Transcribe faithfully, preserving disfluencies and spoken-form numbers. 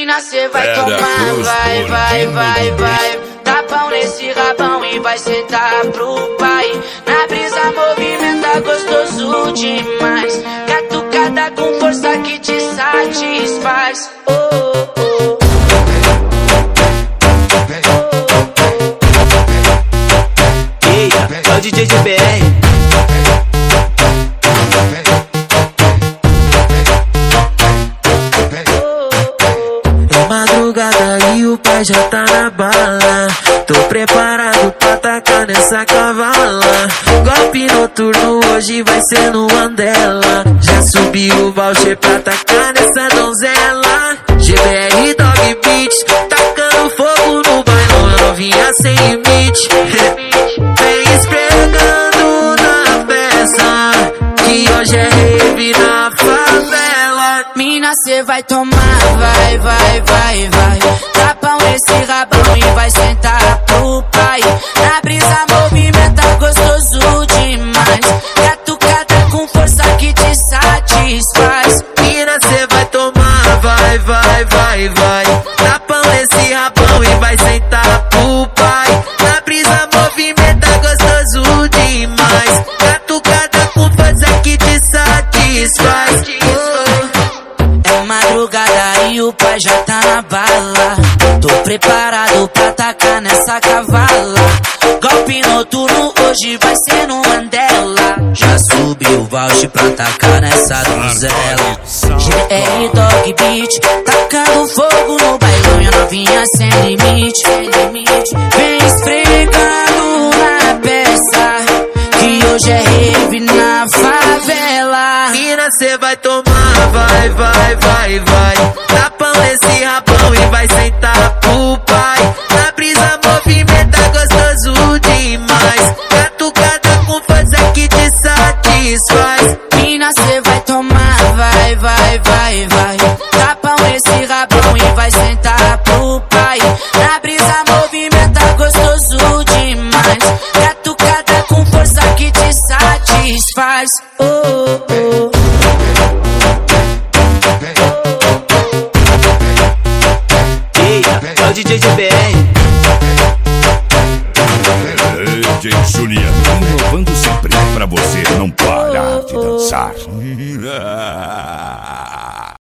Mina, cê vai tomar, vai, vai, vai, vai. Tapão nesse rabão e vai sentar pro pai. Na brisa movimenta gostoso demais. Catucada com força que te satisfaz. Oh, oh, oh. É o D J de B R. É madrugada e o pai já tá na bala. Tô preparado pra tacar nessa cavala. Golpe noturno hoje vai ser no Mandela. Já subi o voucher pra tacar nessa donzela. G B R Dog Beats, tacando fogo no bailão. Eu novinha sem limite. Vem esfregando na peça, que hoje é rave na favela. Mina, cê vai tomar, vai, vai, vai, vai. Tapão nesse rabão e vai sentar pro pai. Na brisa movimenta gostoso demais. Catucada com força que te satisfaz. Mina, cê vai tomar, vai, vai, vai, vai. Tapão nesse rabão e vai sentar pro pai. Na brisa movimenta gostoso demais. Catucada com força que te satisfaz. É madrugada e o pai já tá na bala. Tô preparado pra tacar nessa cavala. Golpe noturno hoje vai ser no Mandela. Já subiu o voucher pra tacar nessa donzela. G B R Dog Beat, tacando fogo no bailão. E a novinha sem limite. Vem esfregando na peça, que hoje é rave na favela. Mina, cê vai tomar, vai, vai, vai, vai. Tapão nesse rabão e vai sentar pro pai. Na brisa movimenta gostoso demais. Catucada com força que te satisfaz. Mina, cê vai tomar, vai, vai, vai, vai. Tapão nesse rabão e vai sentar pro pai. Na brisa movimenta gostoso demais. Catucada com força que te satisfaz. Oh, oh, oh. É o D J de B R. D J Juliano, inovando sempre pra você não parar de dançar.